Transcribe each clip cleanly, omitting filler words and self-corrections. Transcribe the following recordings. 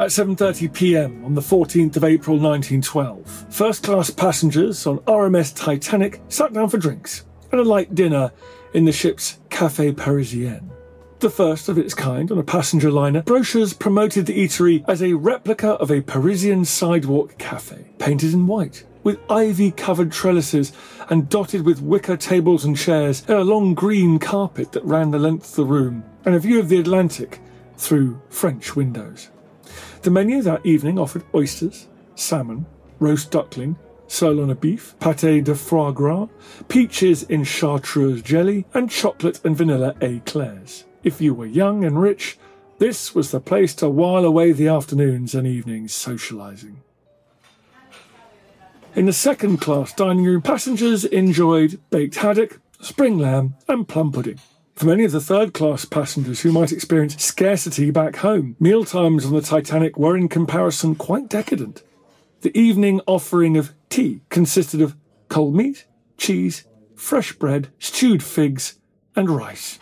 At 7:30 p.m. on the 14th of April 1912, first-class passengers on RMS Titanic sat down for drinks and a light dinner in the ship's Café Parisien. The first of its kind on a passenger liner, brochures promoted the eatery as a replica of a Parisian sidewalk cafe, painted in white, with ivy-covered trellises and dotted with wicker tables and chairs and a long green carpet that ran the length of the room, and a view of the Atlantic through French windows. The menu that evening offered oysters, salmon, roast duckling, sirloin of beef, pâté de foie gras, peaches in chartreuse jelly, and chocolate and vanilla éclairs. If you were young and rich, this was the place to while away the afternoons and evenings socialising. In the second-class dining room, passengers enjoyed baked haddock, spring lamb, and plum pudding. For many of the third-class passengers who might experience scarcity back home, mealtimes on the Titanic were in comparison quite decadent. The evening offering of tea consisted of cold meat, cheese, fresh bread, stewed figs, and rice.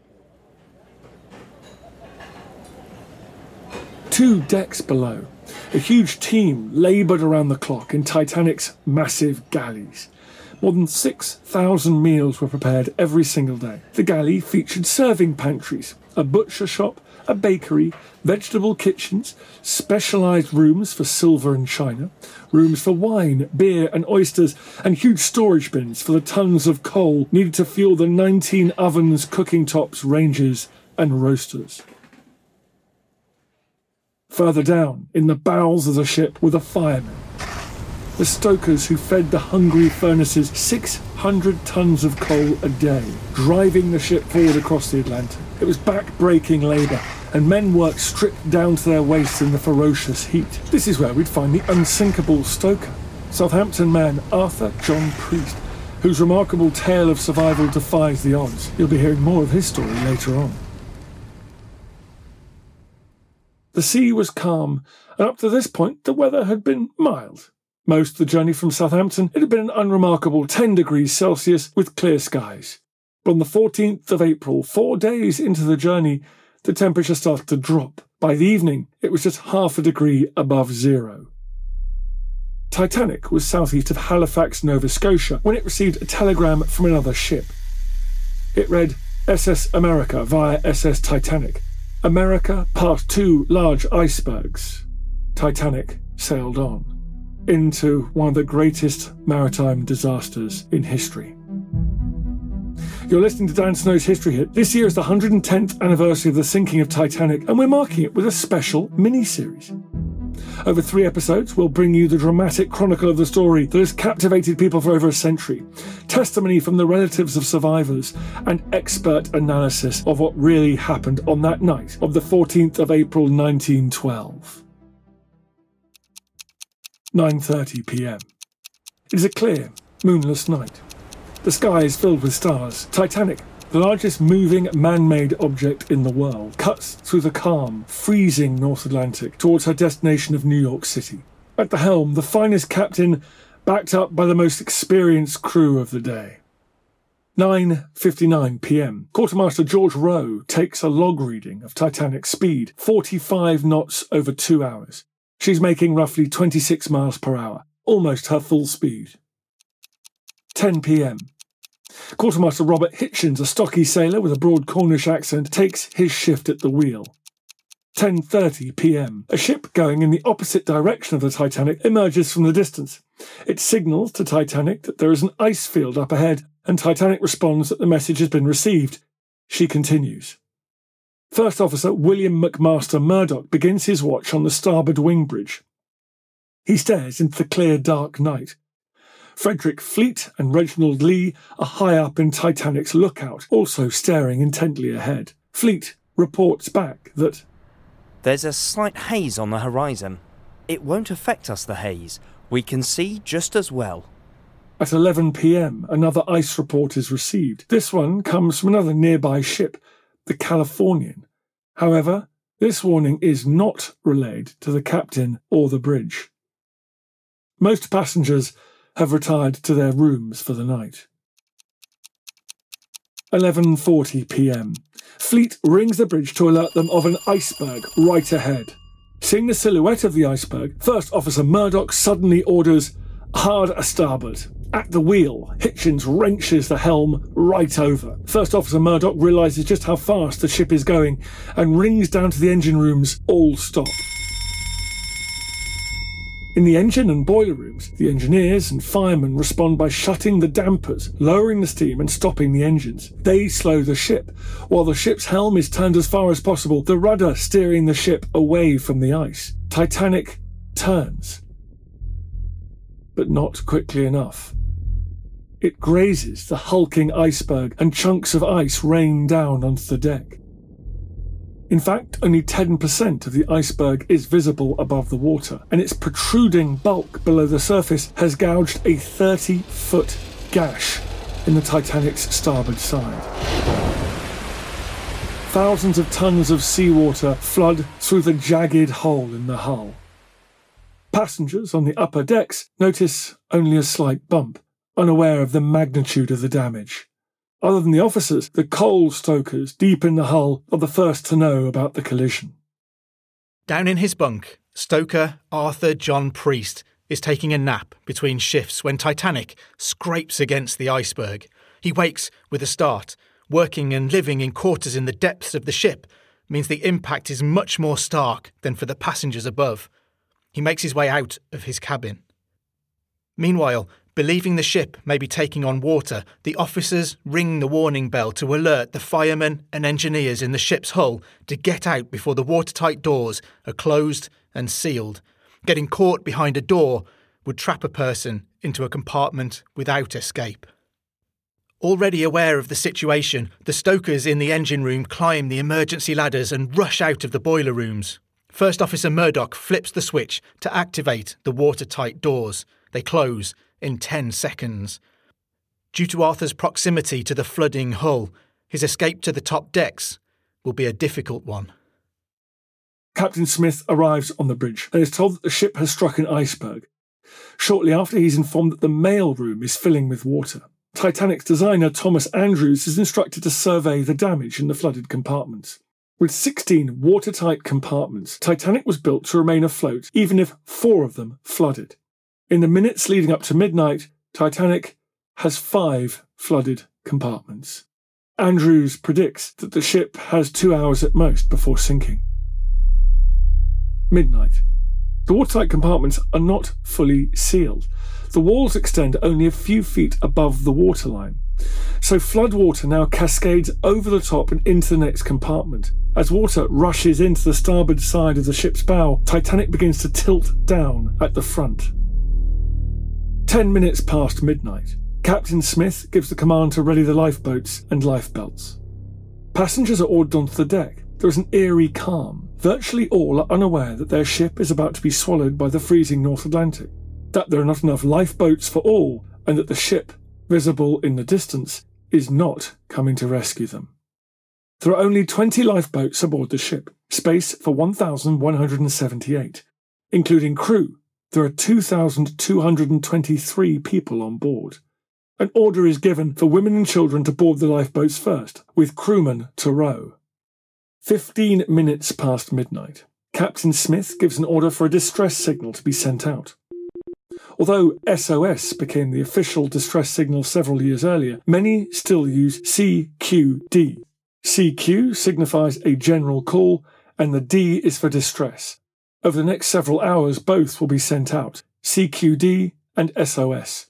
2 decks below, a huge team laboured around the clock in Titanic's massive galleys. More than 6,000 meals were prepared every single day. The galley featured serving pantries, a butcher shop, a bakery, vegetable kitchens, specialised rooms for silver and china, rooms for wine, beer and oysters, and huge storage bins for the tons of coal needed to fuel the 19 ovens, cooking tops, ranges and roasters. Further down, in the bowels of the ship, were the firemen, the stokers who fed the hungry furnaces 600 tons of coal a day, driving the ship forward across the Atlantic. It was back-breaking labour, and men worked stripped down to their waists in the ferocious heat. This is where we'd find the unsinkable stoker, Southampton man Arthur John Priest, whose remarkable tale of survival defies the odds. You'll be hearing more of his story later on. The sea was calm, and up to this point the weather had been mild. Most of the journey from Southampton, it had been an unremarkable 10 degrees Celsius with clear skies. But on the 14th of April, 4 days into the journey, the temperature started to drop. By the evening, it was just half a degree above zero. Titanic was southeast of Halifax, Nova Scotia, when it received a telegram from another ship. It read, SS America via SS Titanic. America passed 2 large icebergs. Titanic sailed on into one of the greatest maritime disasters in history. You're listening to Dan Snow's History Hit. This year is the 110th anniversary of the sinking of Titanic, and we're marking it with a special mini-series. Over 3 episodes, we'll bring you the dramatic chronicle of the story that has captivated people for over a century, testimony from the relatives of survivors, and expert analysis of what really happened on that night of the 14th of April 1912. 9:30 p.m. It is a clear, moonless night. The sky is filled with stars. Titanic, the largest moving man-made object in the world, cuts through the calm, freezing North Atlantic towards her destination of New York City. At the helm, the finest captain, backed up by the most experienced crew of the day. 9:59 p.m. Quartermaster George Rowe takes a log reading of Titanic's speed, 45 knots over 2 hours. She's making roughly 26 miles per hour, almost her full speed. 10 p.m. Quartermaster Robert Hitchens, a stocky sailor with a broad Cornish accent, takes his shift at the wheel. 10:30 p.m. A ship going in the opposite direction of the Titanic emerges from the distance. It signals to Titanic that there is an ice field up ahead, and Titanic responds that the message has been received. She continues. First Officer William McMaster Murdoch begins his watch on the starboard wing bridge. He stares into the clear, dark night. Frederick Fleet and Reginald Lee are high up in Titanic's lookout, also staring intently ahead. Fleet reports back that there's a slight haze on the horizon. It won't affect us, the haze. We can see just as well. At 11 p.m, another ice report is received. This one comes from another nearby ship, the Californian. However, this warning is not relayed to the captain or the bridge. Most passengers have retired to their rooms for the night. 11:40 p.m. Fleet rings the bridge to alert them of an iceberg right ahead. Seeing the silhouette of the iceberg, First Officer Murdoch suddenly orders, "Hard a starboard." At the wheel, Hitchens wrenches the helm right over. First Officer Murdoch realises just how fast the ship is going and rings down to the engine rooms, "All stop." In the engine and boiler rooms, the engineers and firemen respond by shutting the dampers, lowering the steam and stopping the engines. They slow the ship, while the ship's helm is turned as far as possible, the rudder steering the ship away from the ice. Titanic turns. But not quickly enough. It grazes the hulking iceberg and chunks of ice rain down onto the deck. In fact, only 10% of the iceberg is visible above the water, and its protruding bulk below the surface has gouged a 30-foot gash in the Titanic's starboard side. Thousands of tons of seawater flood through the jagged hole in the hull. Passengers on the upper decks notice only a slight bump, unaware of the magnitude of the damage. Other than the officers, the coal stokers deep in the hull are the first to know about the collision. Down in his bunk, stoker Arthur John Priest is taking a nap between shifts when Titanic scrapes against the iceberg. He wakes with a start. Working and living in quarters in the depths of the ship means the impact is much more stark than for the passengers above. He makes his way out of his cabin. Meanwhile, believing the ship may be taking on water, the officers ring the warning bell to alert the firemen and engineers in the ship's hull to get out before the watertight doors are closed and sealed. Getting caught behind a door would trap a person into a compartment without escape. Already aware of the situation, the stokers in the engine room climb the emergency ladders and rush out of the boiler rooms. First Officer Murdoch flips the switch to activate the watertight doors. They close in 10 seconds. Due to Arthur's proximity to the flooding hull, his escape to the top decks will be a difficult one. Captain Smith arrives on the bridge and is told that the ship has struck an iceberg. Shortly after, he's informed that the mail room is filling with water. Titanic's designer Thomas Andrews is instructed to survey the damage in the flooded compartments. With 16 watertight compartments, Titanic was built to remain afloat even if 4 of them flooded. In the minutes leading up to midnight, Titanic has 5 flooded compartments. Andrews predicts that the ship has 2 hours at most before sinking. Midnight. The watertight compartments are not fully sealed. The walls extend only a few feet above the waterline, so floodwater now cascades over the top and into the next compartment. As water rushes into the starboard side of the ship's bow, Titanic begins to tilt down at the front. 10 minutes past midnight, Captain Smith gives the command to ready the lifeboats and lifebelts. Passengers are ordered onto the deck. There is an eerie calm. Virtually all are unaware that their ship is about to be swallowed by the freezing North Atlantic, that there are not enough lifeboats for all, and that the ship, visible in the distance, is not coming to rescue them. There are only 20 lifeboats aboard the ship, space for 1,178, including crew. There are 2,223 people on board. An order is given for women and children to board the lifeboats first, with crewmen to row. 15 minutes past midnight, Captain Smith gives an order for a distress signal to be sent out. Although SOS became the official distress signal several years earlier, many still use CQD. CQ signifies a general call, and the D is for distress. Over the next several hours, both will be sent out, CQD and SOS.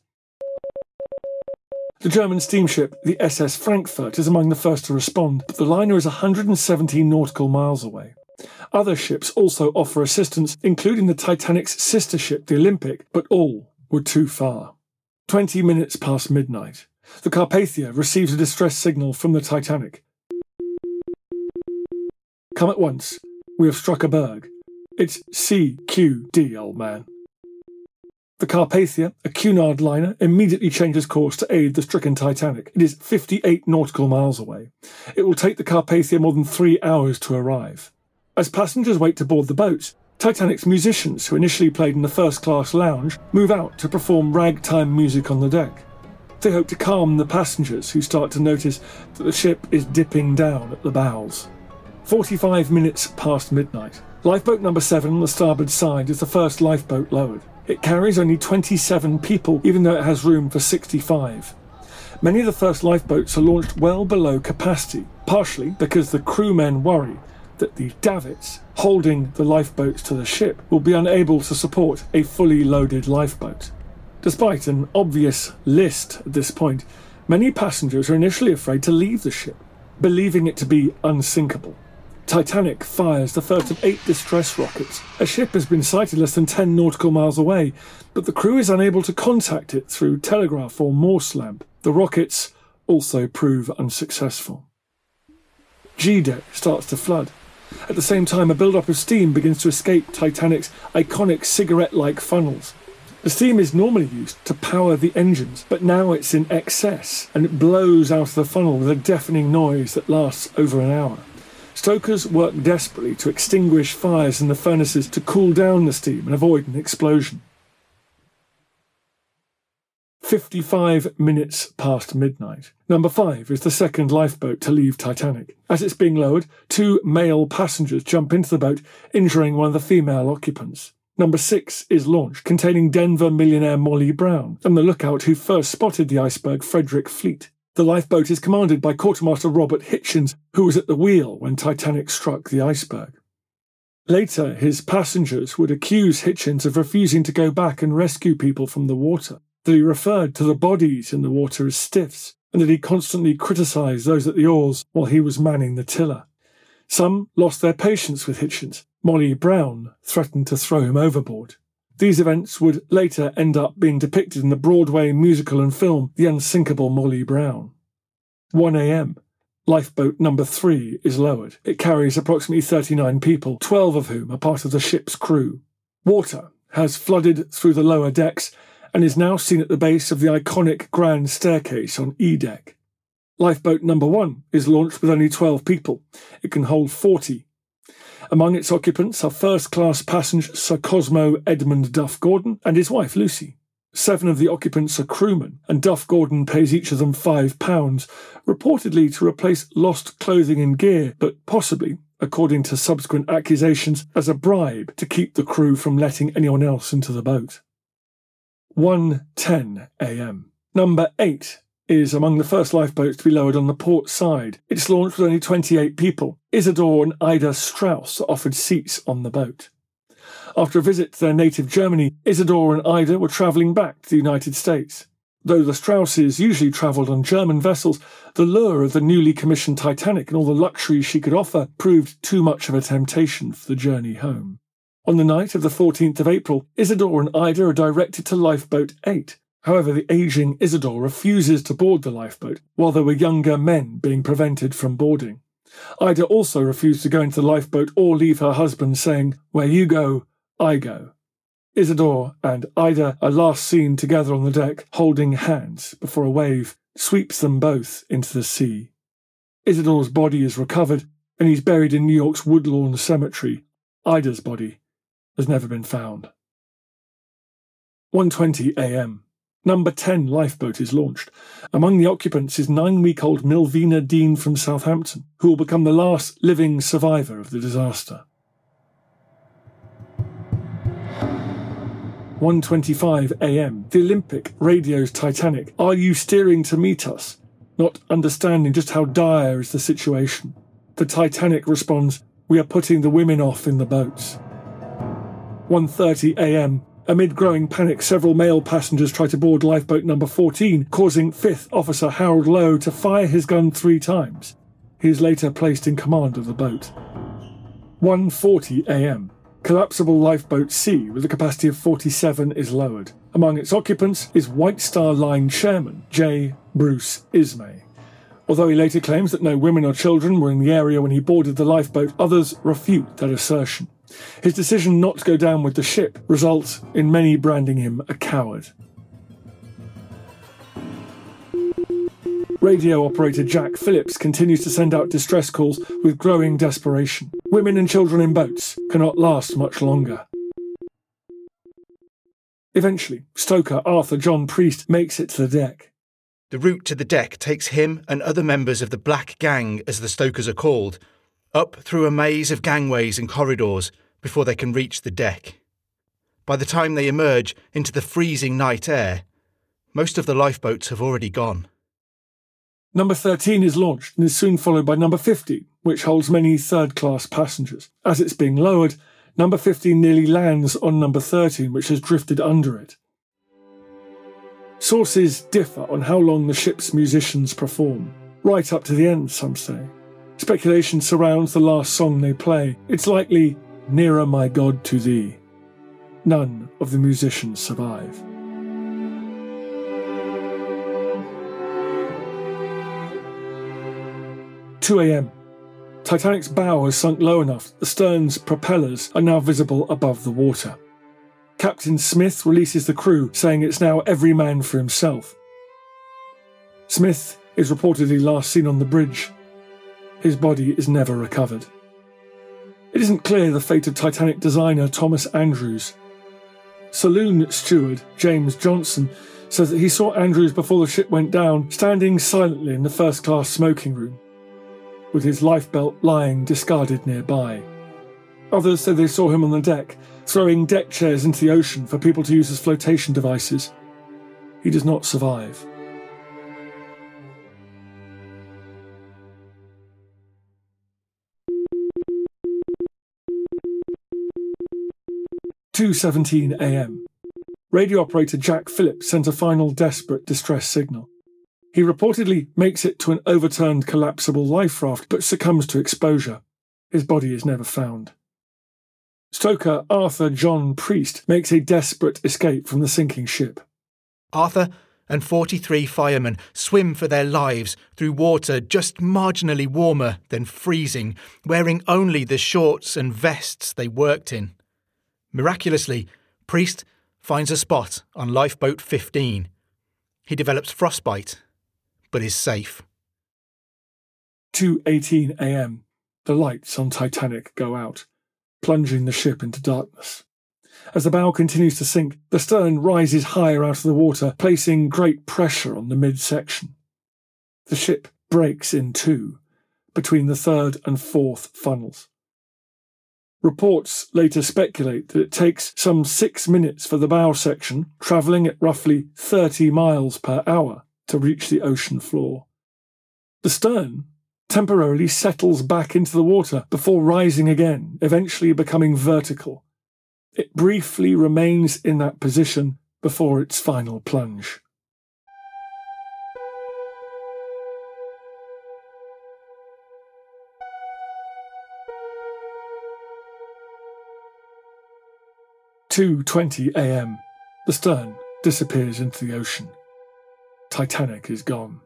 The German steamship, the SS Frankfurt, is among the first to respond, but the liner is 117 nautical miles away. Other ships also offer assistance, including the Titanic's sister ship, the Olympic, but all were too far. 20 minutes past midnight, the Carpathia receives a distress signal from the Titanic. Come at once. We have struck a berg. It's CQD, old man. The Carpathia, a Cunard liner, immediately changes course to aid the stricken Titanic. It is 58 nautical miles away. It will take the Carpathia more than 3 hours to arrive. As passengers wait to board the boats, Titanic's musicians, who initially played in the first-class lounge, move out to perform ragtime music on the deck. They hope to calm the passengers, who start to notice that the ship is dipping down at the bows. 45 minutes past midnight, Lifeboat number 7 on the starboard side is the first lifeboat lowered. It carries only 27 people, even though it has room for 65. Many of the first lifeboats are launched well below capacity, partially because the crewmen worry that the davits holding the lifeboats to the ship will be unable to support a fully loaded lifeboat. Despite an obvious list at this point, many passengers are initially afraid to leave the ship, believing it to be unsinkable. Titanic fires the first of 8 distress rockets. A ship has been sighted less than 10 nautical miles away, but the crew is unable to contact it through telegraph or Morse lamp. The rockets also prove unsuccessful. G-deck starts to flood. At the same time, a build-up of steam begins to escape Titanic's iconic cigarette-like funnels. The steam is normally used to power the engines, but now it's in excess, and it blows out of the funnel with a deafening noise that lasts over an hour. Stokers work desperately to extinguish fires in the furnaces to cool down the steam and avoid an explosion. 55 minutes past midnight. Number 5 is the second lifeboat to leave Titanic. As it's being lowered, 2 male passengers jump into the boat, injuring one of the female occupants. Number 6 is launched, containing Denver millionaire Molly Brown and the lookout who first spotted the iceberg, Frederick Fleet. The lifeboat is commanded by Quartermaster Robert Hitchens, who was at the wheel when Titanic struck the iceberg. Later, his passengers would accuse Hitchens of refusing to go back and rescue people from the water, that he referred to the bodies in the water as stiffs, and that he constantly criticised those at the oars while he was manning the tiller. Some lost their patience with Hitchens. Molly Brown threatened to throw him overboard. These events would later end up being depicted in the Broadway musical and film The Unsinkable Molly Brown. 1 a.m. Lifeboat number 3 is lowered. It carries approximately 39 people, 12 of whom are part of the ship's crew. Water has flooded through the lower decks and is now seen at the base of the iconic grand staircase on E-deck. Lifeboat number 1 is launched with only 12 people. It can hold 40. Among its occupants are first-class passenger Sir Cosmo Edmund Duff Gordon and his wife Lucy. 7 of the occupants are crewmen, and Duff Gordon pays each of them £5, reportedly to replace lost clothing and gear, but possibly, according to subsequent accusations, as a bribe to keep the crew from letting anyone else into the boat. 1:10 a.m. Number 8 is among the first lifeboats to be lowered on the port side. It's launched with only 28 people. Isidore and Ida Strauss are offered seats on the boat. After a visit to their native Germany, Isidore and Ida were travelling back to the United States. Though the Strausses usually travelled on German vessels, the lure of the newly commissioned Titanic and all the luxuries she could offer proved too much of a temptation for the journey home. On the night of the 14th of April, Isidore and Ida are directed to Lifeboat 8. However, the ageing Isidore refuses to board the lifeboat, while there were younger men being prevented from boarding. Ida also refused to go into the lifeboat or leave her husband, saying, "Where you go, I go." Isidore and Ida are last seen together on the deck, holding hands, before a wave sweeps them both into the sea. Isidore's body is recovered, and he's buried in New York's Woodlawn Cemetery. Ida's body has never been found. 1:20 a.m. Number 10 lifeboat is launched. Among the occupants is 9-week-old Milvina Dean from Southampton, who will become the last living survivor of the disaster. 1:25 a.m. The Olympic radios Titanic, "Are you steering to meet us?" not understanding just how dire is the situation. The Titanic responds, "We are putting the women off in the boats." 1:30 a.m. Amid growing panic, several male passengers try to board lifeboat number 14, causing 5th Officer Harold Lowe to fire his gun 3 times. He is later placed in command of the boat. 1:40 a.m. Collapsible lifeboat C, with a capacity of 47, is lowered. Among its occupants is White Star Line chairman J. Bruce Ismay. Although he later claims that no women or children were in the area when he boarded the lifeboat, others refute that assertion. His decision not to go down with the ship results in many branding him a coward. Radio operator Jack Phillips continues to send out distress calls with growing desperation. Women and children in boats cannot last much longer. Eventually, stoker Arthur John Priest makes it to the deck. The route to the deck takes him and other members of the Black Gang, as the stokers are called, up through a maze of gangways and corridors, before they can reach the deck. By the time they emerge into the freezing night air, most of the lifeboats have already gone. Number 13 is launched and is soon followed by number 15, which holds many third-class passengers. As it's being lowered, number 15 nearly lands on number 13, which has drifted under it. Sources differ on how long the ship's musicians perform. Right up to the end, some say. Speculation surrounds the last song they play. It's likely "Nearer My God to Thee." None of the musicians survive. "2 a.m. Titanic's bow has sunk low enough that the stern's propellers are now visible above the water. Captain Smith releases the crew, saying it's now every man for himself. Smith is reportedly last seen on the bridge. His body is never recovered. It isn't clear the fate of Titanic designer Thomas Andrews. Saloon steward James Johnson says that he saw Andrews before the ship went down, standing silently in the first-class smoking room, with his lifebelt lying discarded nearby. Others say they saw him on the deck, throwing deck chairs into the ocean for people to use as flotation devices. He does not survive. "2:17 a.m. Radio operator Jack Phillips sent a final desperate distress signal. He reportedly makes it to an overturned collapsible life raft but succumbs to exposure. His body is never found. Stoker Arthur John Priest makes a desperate escape from the sinking ship. Arthur and 43 firemen swim for their lives through water just marginally warmer than freezing, wearing only the shorts and vests they worked in. Miraculously, Priest finds a spot on lifeboat 15. He develops frostbite, but is safe. 2:18 a.m. The lights on Titanic go out, plunging the ship into darkness. As the bow continues to sink, the stern rises higher out of the water, placing great pressure on the midsection. The ship breaks in two, between the third and fourth funnels. Reports later speculate that it takes some 6 minutes for the bow section, travelling at roughly 30 miles per hour, to reach the ocean floor. The stern temporarily settles back into the water before rising again, eventually becoming vertical. It briefly remains in that position before its final plunge. "2:20 a.m. The stern disappears into the ocean. Titanic is gone.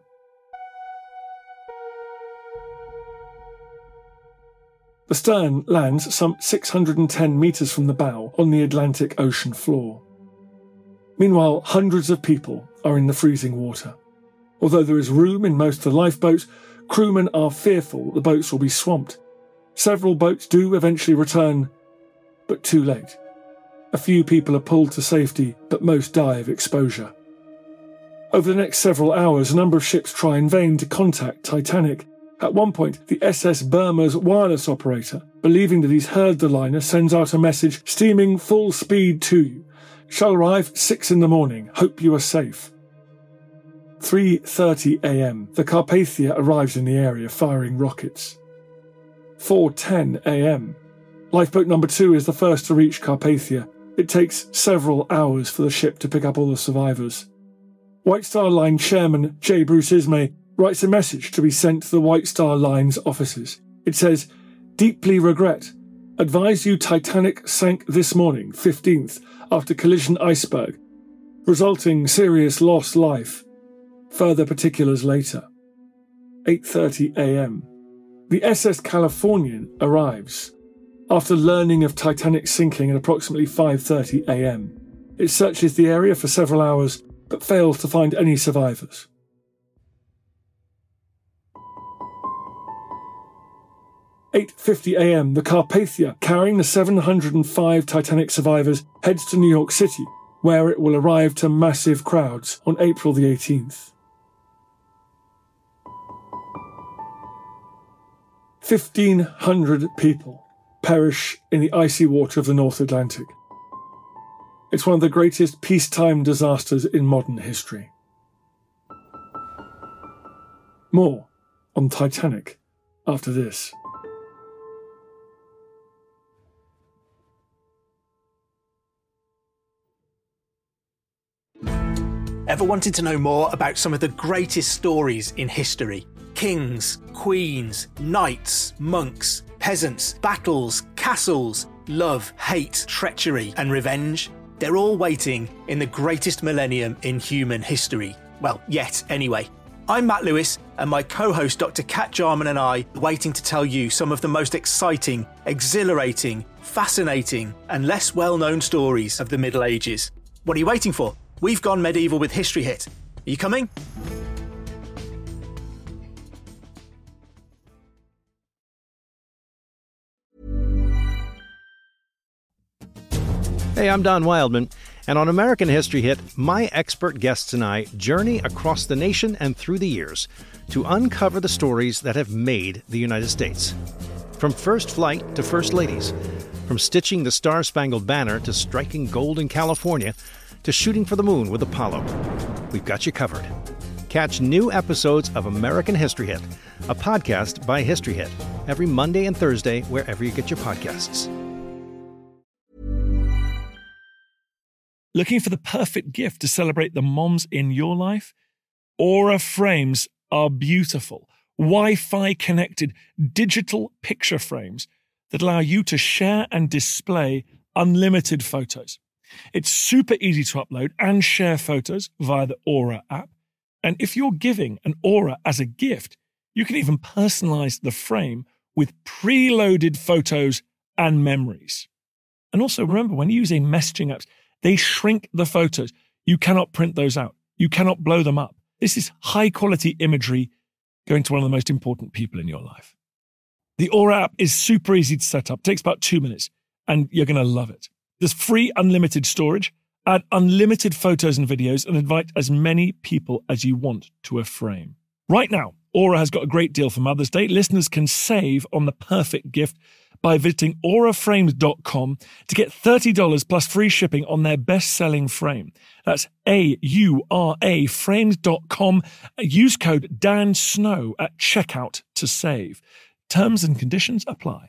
The stern lands some 610 metres from the bow on the Atlantic Ocean floor. Meanwhile, hundreds of people are in the freezing water. Although there is room in most of the lifeboats, crewmen are fearful that the boats will be swamped. Several boats do eventually return, but too late. A few people are pulled to safety, but most die of exposure. Over the next several hours, a number of ships try in vain to contact Titanic. At one point, the SS Burma's wireless operator, believing that he's heard the liner, sends out a message steaming full speed to you. Shall arrive 6 in the morning. Hope you are safe. 3:30 a.m. The Carpathia arrives in the area, firing rockets. 4:10 a.m. Lifeboat number 2 is the first to reach Carpathia. It takes several hours for the ship to pick up all the survivors. White Star Line chairman J. Bruce Ismay writes a message to be sent to the White Star Line's offices. It says, "Deeply regret. Advise you Titanic sank this morning, 15th, after collision iceberg, resulting serious lost life. Further particulars later." 8:30 a.m. The SS Californian arrives. After learning of Titanic sinking at approximately 5:30 a.m. It searches the area for several hours, but fails to find any survivors. At 8:50 a.m, the Carpathia, carrying the 705 Titanic survivors, heads to New York City, where it will arrive to massive crowds on April the 18th. 1,500 people, perish in the icy water of the North Atlantic. It's one of the greatest peacetime disasters in modern history. More on Titanic after this. Ever wanted to know more about some of the greatest stories in history? Kings, queens, knights, monks, peasants, battles, castles, love, hate, treachery, and revenge? They're all waiting in the greatest millennium in human history. Well, yet anyway. I'm Matt Lewis, and my co-host Dr. Kat Jarman and I are waiting to tell you some of the most exciting, exhilarating, fascinating, and less well-known stories of the Middle Ages. What are you waiting for? We've gone medieval with History Hit. Are you coming? Hey, I'm Don Wildman, and on American History Hit, my expert guests and I journey across the nation and through the years to uncover the stories that have made the United States. From first flight to first ladies, from stitching the Star-Spangled Banner to striking gold in California, to shooting for the moon with Apollo. We've got you covered. Catch new episodes of American History Hit, a podcast by History Hit, every Monday and Thursday wherever you get your podcasts. Looking for the perfect gift to celebrate the moms in your life? Aura frames are beautiful, Wi-Fi connected digital picture frames that allow you to share and display unlimited photos. It's super easy to upload and share photos via the Aura app. And if you're giving an Aura as a gift, you can even personalize the frame with preloaded photos and memories. And also remember, when you use messaging apps, they shrink the photos. You cannot print those out. You cannot blow them up. This is high quality imagery going to one of the most important people in your life. The Aura app is super easy to set up. It takes about 2 minutes and you're going to love it. There's free unlimited storage, add unlimited photos and videos, and invite as many people as you want to a frame. Right now, Aura has got a great deal for Mother's Day. Listeners can save on the perfect gift by visiting auraframes.com to get $30 plus free shipping on their best-selling frame. That's AURA frames.com. Use code DANSNOW at checkout to save. Terms and conditions apply.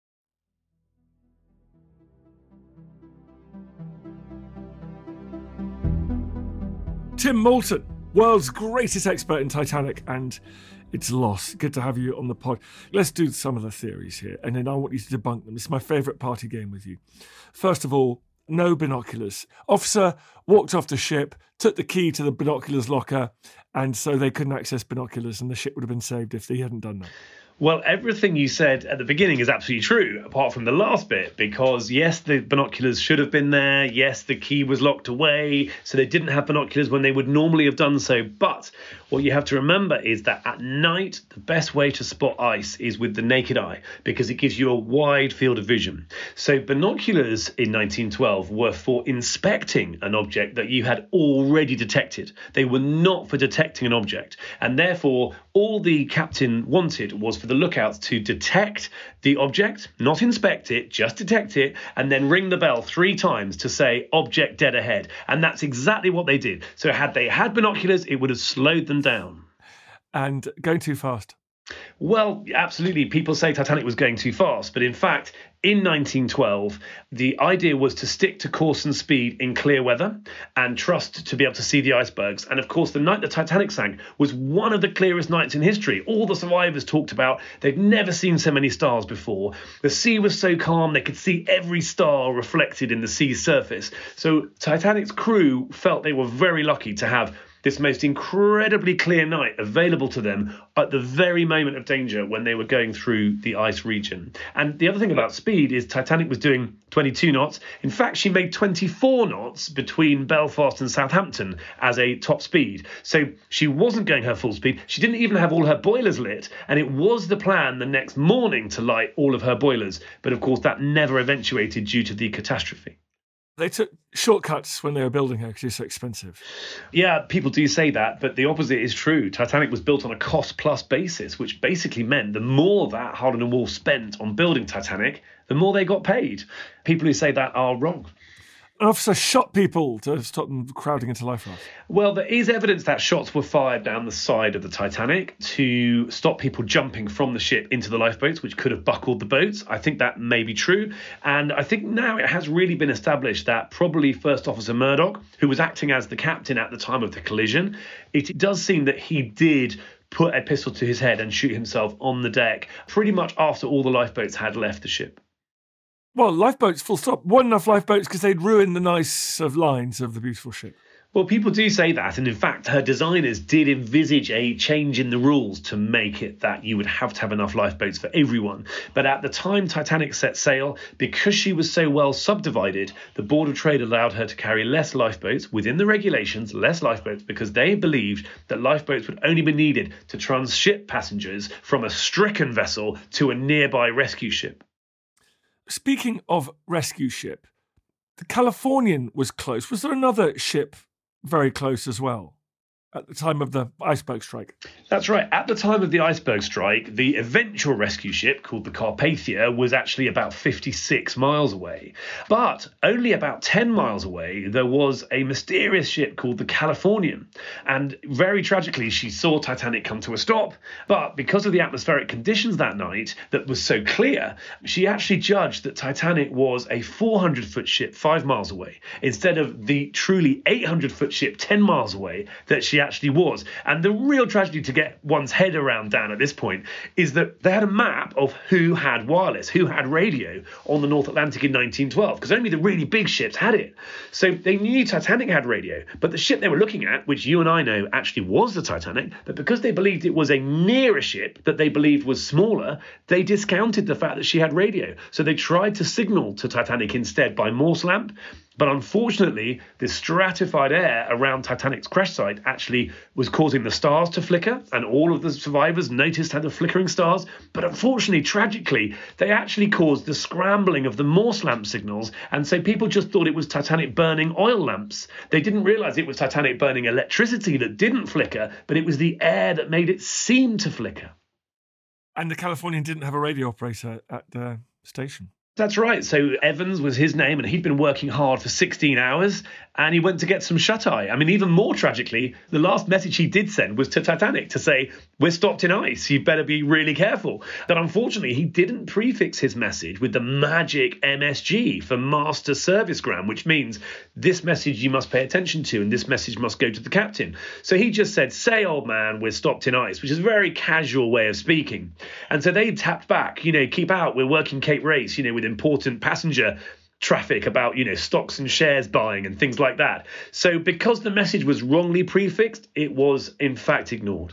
Tim Moulton, world's greatest expert in Titanic and its loss. Good to have you on the pod. Let's do some of the theories here, and then I want you to debunk them. It's my favourite party game with you. First of all, no binoculars. Officer walked off the ship, took the key to the binoculars locker, and so they couldn't access binoculars, and the ship would have been saved if they hadn't done that. Well, everything you said at the beginning is absolutely true, apart from the last bit, because yes, the binoculars should have been there. Yes, the key was locked away, so they didn't have binoculars when they would normally have done so. But what you have to remember is that at night, the best way to spot ice is with the naked eye, because it gives you a wide field of vision. So binoculars in 1912 were for inspecting an object that you had already detected. They were not for detecting an object. And therefore, all the captain wanted was for the lookouts to detect the object, not inspect it, just detect it, and then ring the bell 3 times to say object dead ahead. And that's exactly what they did. So had they had binoculars, it would have slowed them down. And going too fast. Well, absolutely. People say Titanic was going too fast, but in fact, in 1912, the idea was to stick to course and speed in clear weather and trust to be able to see the icebergs. And of course, the night the Titanic sank was one of the clearest nights in history. All the survivors talked about they'd never seen so many stars before. The sea was so calm, they could see every star reflected in the sea's surface. So Titanic's crew felt they were very lucky to have this most incredibly clear night available to them at the very moment of danger when they were going through the ice region. And the other thing about speed is Titanic was doing 22 knots. In fact, she made 24 knots between Belfast and Southampton as a top speed. So she wasn't going her full speed. She didn't even have all her boilers lit. And it was the plan the next morning to light all of her boilers. But of course, that never eventuated due to the catastrophe. They took shortcuts when they were building her because it's so expensive. Yeah, people do say that, but the opposite is true. Titanic was built on a cost-plus basis, which basically meant the more that Harland and Wolff spent on building Titanic, the more they got paid. People who say that are wrong. An officer shot people to stop them crowding into life rafts. Well, there is evidence that shots were fired down the side of the Titanic to stop people jumping from the ship into the lifeboats, which could have buckled the boats. I think that may be true. And I think now it has really been established that probably First Officer Murdoch, who was acting as the captain at the time of the collision, it does seem that he did put a pistol to his head and shoot himself on the deck pretty much after all the lifeboats had left the ship. Well, lifeboats, full stop. Weren't enough lifeboats because they'd ruin the nice lines of the beautiful ship. Well, people do say that, and in fact, her designers did envisage a change in the rules to make it that you would have to have enough lifeboats for everyone. But at the time Titanic set sail, because she was so well subdivided, the Board of Trade allowed her to carry less lifeboats within the regulations, less lifeboats, because they believed that lifeboats would only be needed to transship passengers from a stricken vessel to a nearby rescue ship. Speaking of rescue ship, the Californian was close. Was there another ship very close as well at the time of the iceberg strike? That's right. At the time of the iceberg strike, the eventual rescue ship, called the Carpathia, was actually about 56 miles away. But only about 10 miles away, there was a mysterious ship called the Californian. And very tragically, she saw Titanic come to a stop. But because of the atmospheric conditions that night that was so clear, she actually judged that Titanic was a 400-foot ship 5 miles away, instead of the truly 800-foot ship 10 miles away that she actually was. And the real tragedy to get one's head around, Dan, at this point, is that they had a map of who had wireless, who had radio on the North Atlantic in 1912, because only the really big ships had it. So they knew Titanic had radio, but the ship they were looking at, which you and I know actually was the Titanic, but because they believed it was a nearer ship that they believed was smaller, they discounted the fact that she had radio. So they tried to signal to Titanic instead by Morse lamp. But unfortunately, the stratified air around Titanic's crash site actually was causing the stars to flicker, and all of the survivors noticed had the flickering stars. But unfortunately, tragically, they actually caused the scrambling of the Morse lamp signals, and so people just thought it was Titanic burning oil lamps. They didn't realise it was Titanic burning electricity that didn't flicker, but it was the air that made it seem to flicker. And the Californian didn't have a radio operator at the station. That's right. So Evans was his name, and he'd been working hard for 16 hours, and he went to get some shut-eye. I mean, even more tragically, the last message he did send was to Titanic to say, "We're stopped in ice. You better be really careful." But unfortunately, he didn't prefix his message with the magic MSG for Master Servicegram, which means this message you must pay attention to, and this message must go to the captain. So he just said, "Say, old man, we're stopped in ice," which is a very casual way of speaking. And so they tapped back, keep out. We're working Cape Race, with important passenger traffic about, stocks and shares buying and things like that. So because the message was wrongly prefixed, it was in fact ignored.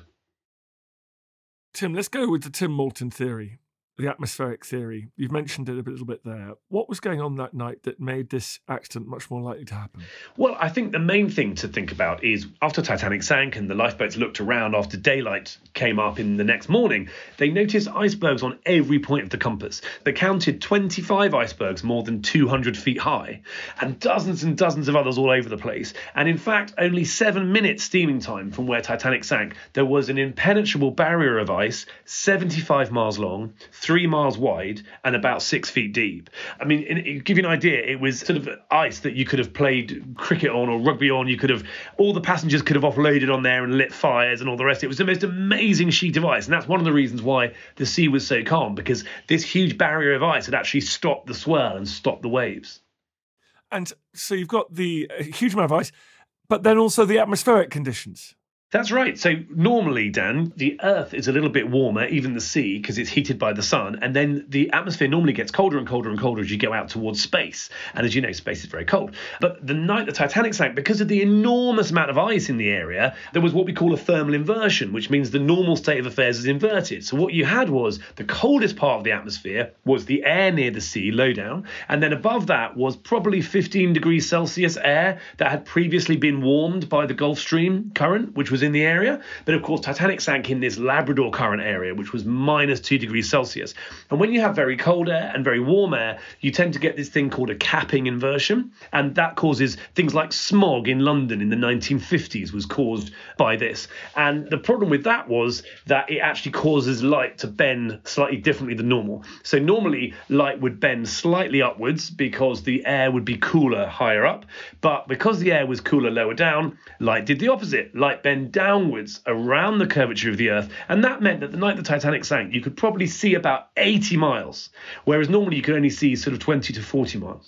Tim, let's go with the Tim Moulton theory, the atmospheric theory. You've mentioned it a little bit there. What was going on that night that made this accident much more likely to happen? Well, I think the main thing to think about is after Titanic sank and the lifeboats looked around after daylight came up in the next morning, they noticed icebergs on every point of the compass. They counted 25 icebergs more than 200 feet high and dozens of others all over the place. And in fact, only 7 minutes steaming time from where Titanic sank, there was an impenetrable barrier of ice 75 miles long, 3 miles wide, and about 6 feet deep. I mean, to give you an idea, it was sort of ice that you could have played cricket on or rugby on. All the passengers could have offloaded on there and lit fires and all the rest. It was the most amazing sheet of ice. And that's one of the reasons why the sea was so calm, because this huge barrier of ice had actually stopped the swell and stopped the waves. And so you've got the huge amount of ice, but then also the atmospheric conditions. That's right. So normally, Dan, the Earth is a little bit warmer, even the sea, because it's heated by the sun. And then the atmosphere normally gets colder and colder and colder as you go out towards space. And as you know, space is very cold. But the night the Titanic sank, because of the enormous amount of ice in the area, there was what we call a thermal inversion, which means the normal state of affairs is inverted. So what you had was the coldest part of the atmosphere was the air near the sea, low down. And then above that was probably 15 degrees Celsius air that had previously been warmed by the Gulf Stream current, which was was in the area. But of course, Titanic sank in this Labrador Current area, which was minus 2 degrees Celsius. And when you have very cold air and very warm air, you tend to get this thing called a capping inversion. And that causes things like smog in London in the 1950s was caused by this. And the problem with that was that it actually causes light to bend slightly differently than normal. So normally light would bend slightly upwards because the air would be cooler higher up. But because the air was cooler lower down, light did the opposite. Light bent downwards around the curvature of the Earth. And that meant that the night the Titanic sank, you could probably see about 80 miles, whereas normally you could only see sort of 20 to 40 miles.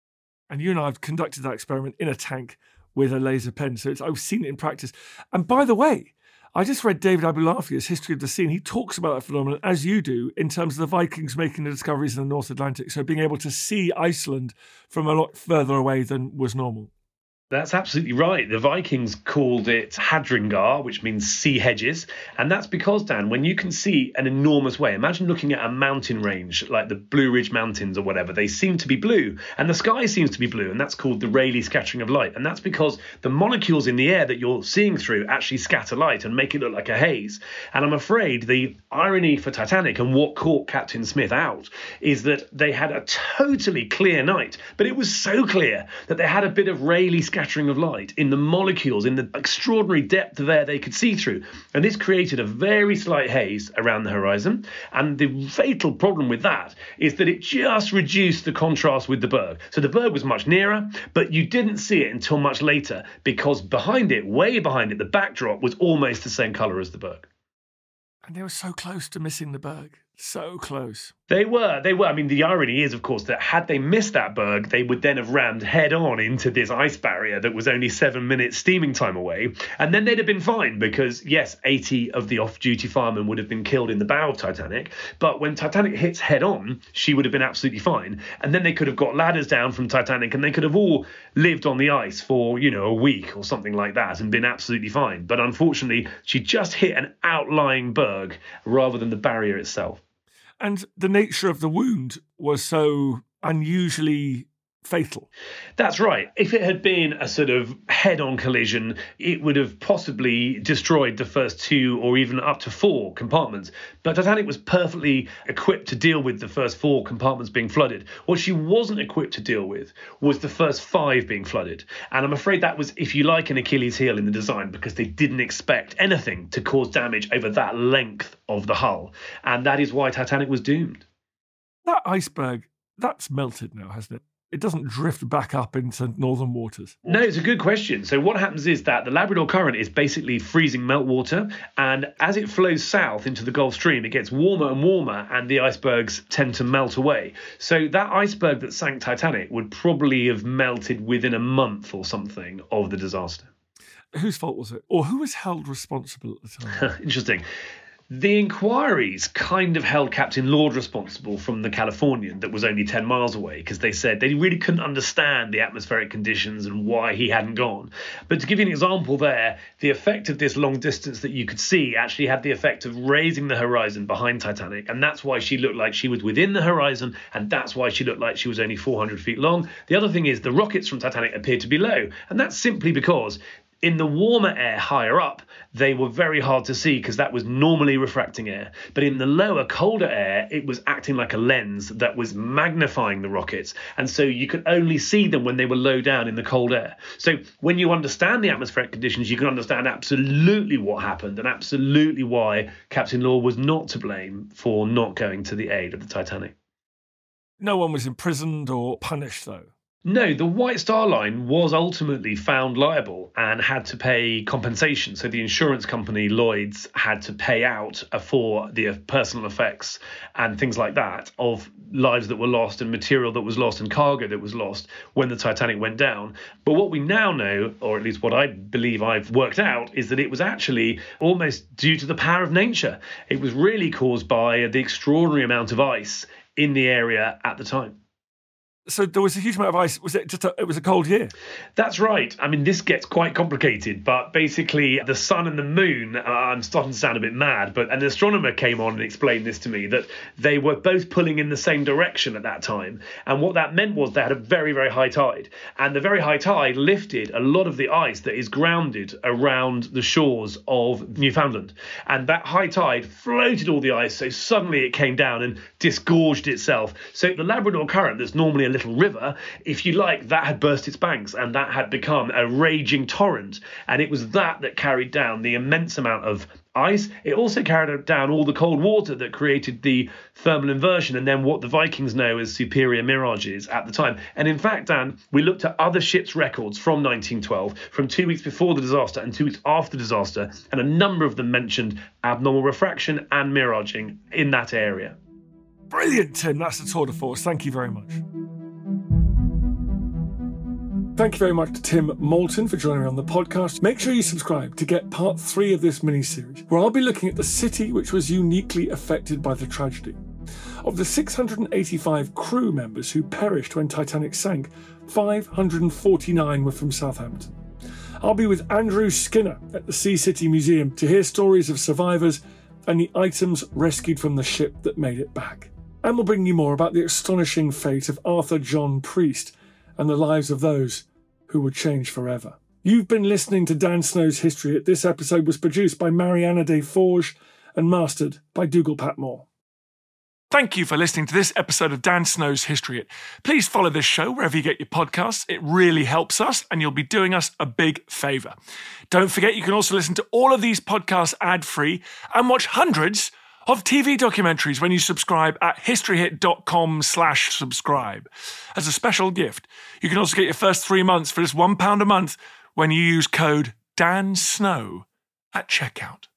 And you and I have conducted that experiment in a tank with a laser pen, so I've seen it in practice. And by the way, I just read David Abulafia's History of the Sea, and he talks about that phenomenon, as you do, in terms of the Vikings making the discoveries in the North Atlantic, so being able to see Iceland from a lot further away than was normal. That's absolutely right. The Vikings called it Hadringar, which means sea hedges. And that's because, Dan, when you can see an enormous way, imagine looking at a mountain range like the Blue Ridge Mountains or whatever, they seem to be blue and the sky seems to be blue. And that's called the Rayleigh scattering of light. And that's because the molecules in the air that you're seeing through actually scatter light and make it look like a haze. And I'm afraid the irony for Titanic and what caught Captain Smith out is that they had a totally clear night, but it was so clear that they had a bit of Rayleigh scattering of light in the molecules, in the extraordinary depth of air they could see through. And this created a very slight haze around the horizon. And the fatal problem with that is that it just reduced the contrast with the berg. So the berg was much nearer, but you didn't see it until much later because behind it, way behind it, the backdrop was almost the same colour as the berg. And they were so close to missing the berg. So close. They were. I mean, the irony is, of course, that had they missed that berg, they would then have rammed head on into this ice barrier that was only 7 minutes steaming time away. And then they'd have been fine because, yes, 80 of the off-duty firemen would have been killed in the bow of Titanic. But when Titanic hits head on, she would have been absolutely fine. And then they could have got ladders down from Titanic and they could have all lived on the ice for, a week or something like that and been absolutely fine. But unfortunately, she just hit an outlying berg rather than the barrier itself. And the nature of the wound was so unusually fatal. That's right. If it had been a sort of head-on collision, it would have possibly destroyed the first 2 or even up to 4 compartments. But Titanic was perfectly equipped to deal with the first 4 compartments being flooded. What she wasn't equipped to deal with was the first 5 being flooded. And I'm afraid that was, if you like, an Achilles heel in the design because they didn't expect anything to cause damage over that length of the hull. And that is why Titanic was doomed. That iceberg, that's melted now, hasn't it? It doesn't drift back up into northern waters. No, it's a good question. So what happens is that the Labrador Current is basically freezing meltwater, and as it flows south into the Gulf Stream, it gets warmer and warmer, and the icebergs tend to melt away. So that iceberg that sank Titanic would probably have melted within a month or something of the disaster. Whose fault was it? Or who was held responsible at the time? Interesting. The inquiries kind of held Captain Lord responsible from the Californian that was only 10 miles away because they said they really couldn't understand the atmospheric conditions and why he hadn't gone. But to give you an example there, the effect of this long distance that you could see actually had the effect of raising the horizon behind Titanic. And that's why she looked like she was within the horizon. And that's why she looked like she was only 400 feet long. The other thing is the rockets from Titanic appeared to be low. And that's simply because in the warmer air higher up, they were very hard to see because that was normally refracting air. But in the lower, colder air, it was acting like a lens that was magnifying the rockets. And so you could only see them when they were low down in the cold air. So when you understand the atmospheric conditions, you can understand absolutely what happened and absolutely why Captain Law was not to blame for not going to the aid of the Titanic. No one was imprisoned or punished, though. No, the White Star Line was ultimately found liable and had to pay compensation. So the insurance company, Lloyd's, had to pay out for the personal effects and things like that of lives that were lost and material that was lost and cargo that was lost when the Titanic went down. But what we now know, or at least what I believe I've worked out, is that it was actually almost due to the power of nature. It was really caused by the extraordinary amount of ice in the area at the time. So there was a huge amount of ice. Was it it was a cold year? That's right. I mean, this gets quite complicated, but basically the sun and the moon, I'm starting to sound a bit mad, but an astronomer came on and explained this to me, that they were both pulling in the same direction at that time. And what that meant was they had a very, very high tide. And the very high tide lifted a lot of the ice that is grounded around the shores of Newfoundland. And that high tide floated all the ice, so suddenly it came down and disgorged itself. So the Labrador Current, that's normally a little river, if you like, that had burst its banks and that had become a raging torrent. And it was that carried down the immense amount of ice. It also carried down all the cold water that created the thermal inversion and then what the Vikings know as superior mirages at the time. And in fact, Dan, we looked at other ships' records from 1912, from 2 weeks before the disaster and 2 weeks after the disaster, and a number of them mentioned abnormal refraction and miraging in that area. Brilliant, Tim. That's the tour de force. Thank you very much. Thank you very much to Tim Moulton for joining me on the podcast. Make sure you subscribe to get part 3 of this mini-series, where I'll be looking at the city which was uniquely affected by the tragedy. Of the 685 crew members who perished when Titanic sank, 549 were from Southampton. I'll be with Andrew Skinner at the Sea City Museum to hear stories of survivors and the items rescued from the ship that made it back. And we'll bring you more about the astonishing fate of Arthur John Priest and the lives of those who would change forever. You've been listening to Dan Snow's History Hit. This episode was produced by Mariana de Forge and mastered by Dougal Patmore. Thank you for listening to this episode of Dan Snow's History Hit. Please follow this show wherever you get your podcasts. It really helps us and you'll be doing us a big favour. Don't forget you can also listen to all of these podcasts ad-free and watch hundreds of TV documentaries when you subscribe at historyhit.com/subscribe. As a special gift, you can also get your first 3 months for just £1 a month when you use code DANSNOW at checkout.